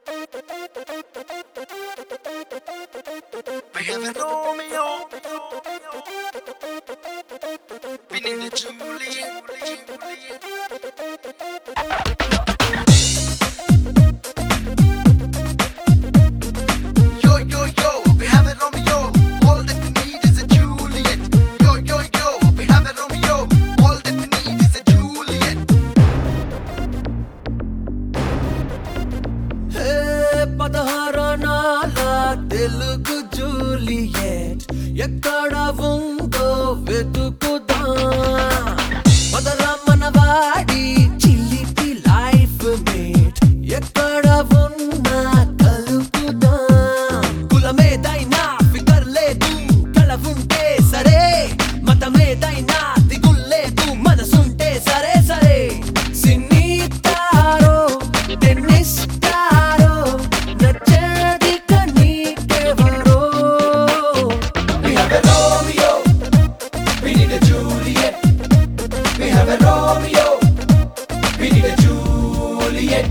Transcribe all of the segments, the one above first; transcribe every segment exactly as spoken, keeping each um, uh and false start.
We have a Romeo, we need a Juliet. Yo, yo, yo, we have a Romeo, all that we need is a Juliet. Yo, yo, yo, we have a Romeo, all that we need is a Juliet. Hey, పదహారణాల Telugu Juliet ఎక్కడ ఉందో వెతుకుదా మొదల మనవాడి చిలిపి life mate ఎక్కడ ఉన్నా కలుపుదా కులమేదైనా figure లేదు కళ ఉంటే సరే మతమేదైనా దిగుల్లేదు మనసుంటే సరే సరే సినీ తారో టెన్నిస్ తారో నచ్చది కనీకెవరో We have a Romeo, we need a Juliet. We have a Romeo, we need a Juliet.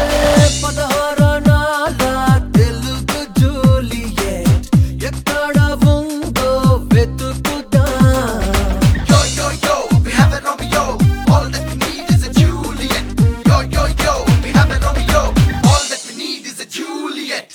పదహారణాల తెలుగు జూలియట్ ఎక్కడ ఉందో వెతుకుదా Yo, yo, yo, we have a Romeo, all that we need is a Juliet. Yo, yo, yo, we have a Romeo, all that we need is a Juliet.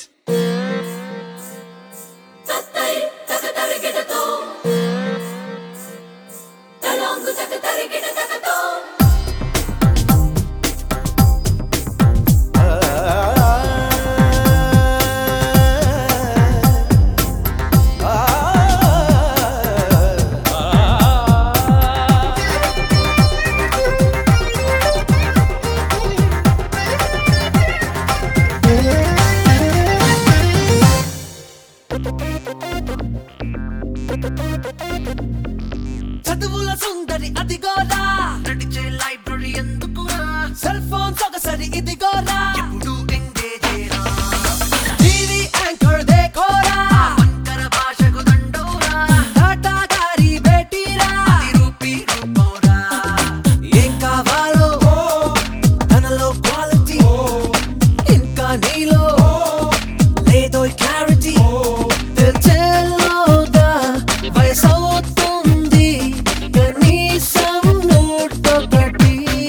చదువుల సుందరి అదిగోరా నడిచే library ఎందుకురా cell phone సొగసరి ఇదిగోరా ఎప్పుడు ఎంగేజేరా TV anchor దేకోరా వంకర భాషకు దండోరా టాటా గారి బేటీరా అది రూపీ రూపోరా ఏం కావాలో తనలో క్వాలిటీ ఇంకా నీలో లేదో క్లారిటీ తెల్చేలోగా వయసవుతుంది కనీసం నూటొకటి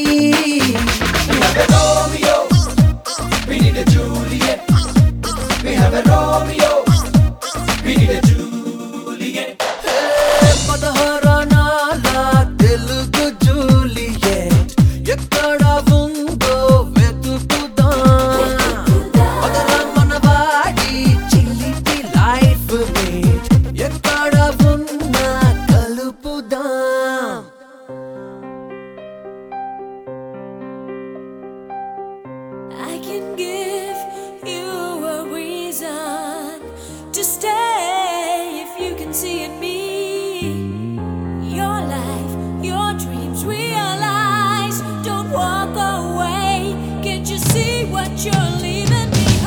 We have a Romeo, we need a Juliet. We have a Romeo, we need a Juliet. పదహారణాల తెలుగు జూలియట్ ఎక్కడ ఉందో వెతుకుదా మొదల మనవాడి చిలిపి లైఫ్ మేట్ ఎక్కడ ఉన్నా కలుపుదా I can give you a reason to stay if you can see in me your life, your dreams realize. Don't walk away. Can't you see what you're leaving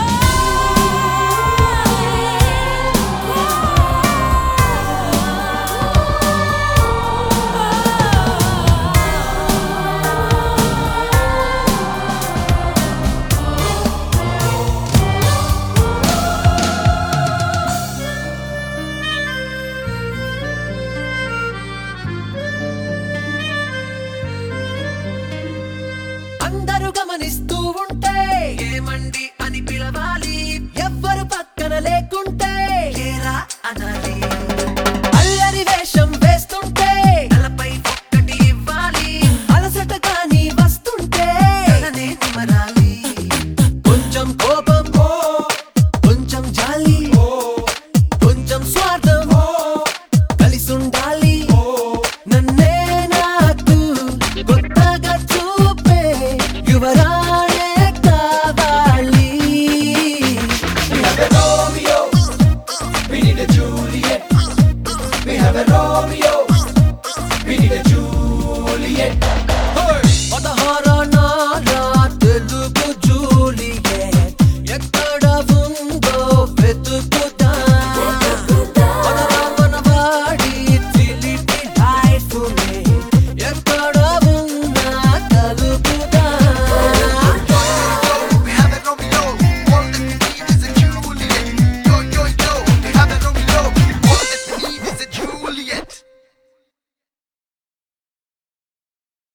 behind? అందరూ గమనిస్తూ ఉంటే ఏమండి అని పిలవాలి ఎవ్వరు పక్కన లేకుంటే ఏరా అనాలి